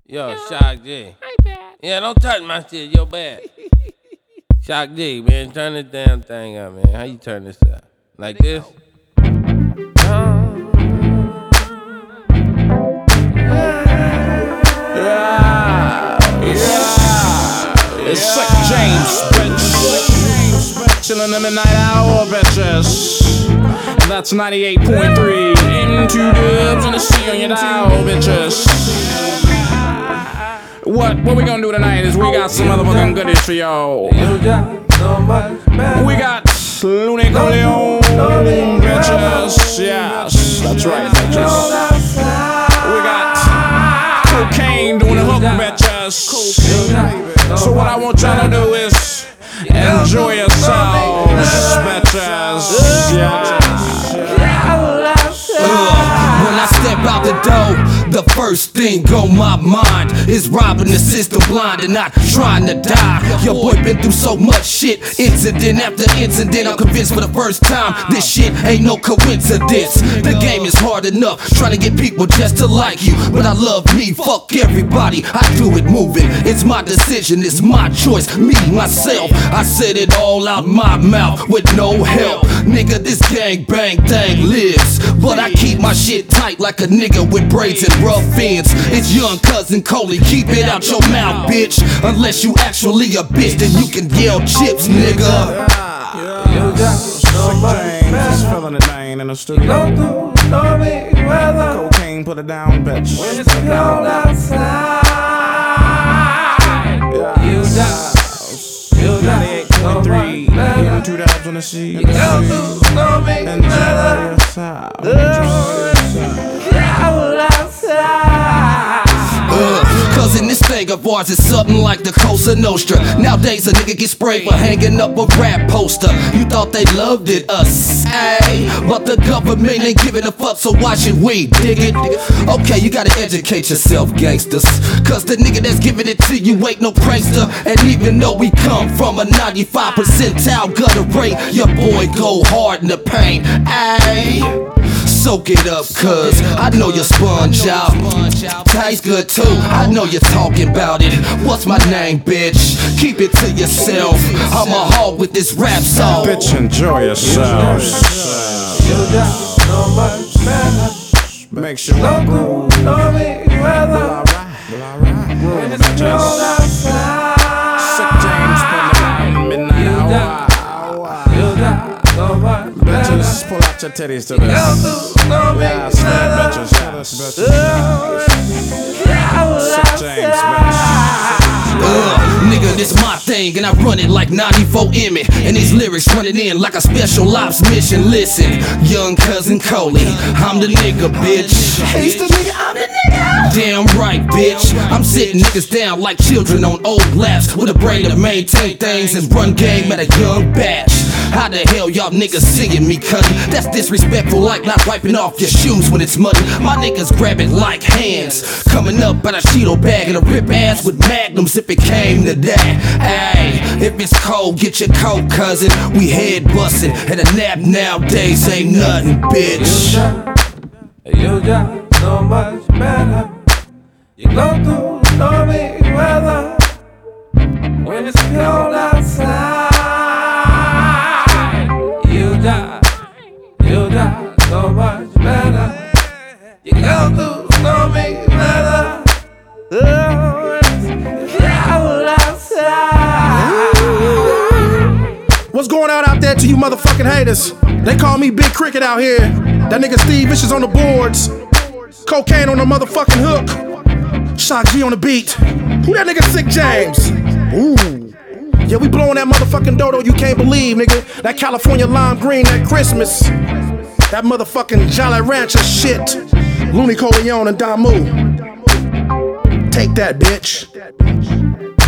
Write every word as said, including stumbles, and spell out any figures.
Yo, Shock G. Yeah, don't touch my shit. Yo, bad. Shock G, man, turn this damn thing up, man. How you turn this up? Like this? Yeah. Yeah. It's Slick James, bitch. Chillin' in the night hour, bitches. And that's ninety-eight point three. Into dubs in the sea on your dial, bitches. What, what we gonna do tonight is we got some motherfucking goodies for y'all. We got Looney Coleon, bitches. Yes, that's right, bitches. We got cocaine doing the hook, bitches. So what I want y'all to do is enjoy yourselves, bitches. Yeah. Uh, when I step out the door, the first thing on my mind is robbing the system blind and not trying to die. Your boy been through so much shit, incident after incident. I'm convinced for the first time this shit ain't no coincidence. The game is hard enough trying to get people just to like you, but I love me, fuck everybody. I do it moving, it's my decision, it's my choice, me, myself. I said it all out my mouth with no help. Nigga, this gang bang thing lives, but I keep my shit tight like a nigga with braids and rough ends. It's young cousin Coley, keep it out your mouth, bitch. Unless you actually a bitch, then you can yell chips, nigga. Slick James is feeling it, man, in the studio. Cocaine, put it down, bitch. When it's cold outside, ninety-eight point three, getting two dabs on the sea. Enjoy yourself. Uh, Cause in this thing of ours it's something like the Cosa Nostra. Nowadays a nigga get sprayed for hanging up a rap poster. You thought they loved it, us, ayy, but the government ain't giving a fuck, so why should we dig it? Okay, you gotta educate yourself, gangsters, cause the nigga that's giving it to you ain't no prankster. And even though we come from a ninety-five percentile gutter rate, your boy go hard in the paint, ayy. Soak it up, cuz I know your sponge out. Tastes good too, I know you're talking about it. What's my name, bitch? Keep it to yourself. I'm a hog with this rap song. Bitch, enjoy yourselves. Make sure I groove. when it's cold outside, Slick James from the midnight hour. Bitches, pull out your titties to this. Yeah, sweat bitches, bitches. Slick James, bitch. Uh, nigga, this my thing, and I run it like ninety-four M it. And these lyrics running in like a special ops mission. Listen, young cousin Coley, I'm the nigga, bitch. he's the nigga, I'm the nigga. Damn right, bitch. I'm sitting niggas down like children on old laps with a brain to maintain things and run game at a young batch. How the hell y'all niggas seeing me cutting? That's disrespectful, like not wiping off your shoes when it's muddy. My niggas grab it like hands, coming up out a Cheeto bag and a rip ass with magnums if it came to that. Ayy, if it's cold, get your coat, cousin. We head bustin', and a nap nowadays ain't nothing, bitch. You got so much better. You go through stormy weather when it's cold outside. You got, you got so much better. You go through stormy weather. Oh, when it's cold outside. What's going on out there to you motherfucking haters? They call me Big Cricket out here. That nigga Steve Vicious on the boards. Cocaine on the motherfucking hook. Shock G on the beat. Who that nigga Slick James? Ooh. Yeah, we blowing that motherfucking dodo you can't believe, nigga. That California lime green, that Christmas. That motherfucking Jolly Rancher shit. Looney Coleon and Damu. Take that, bitch.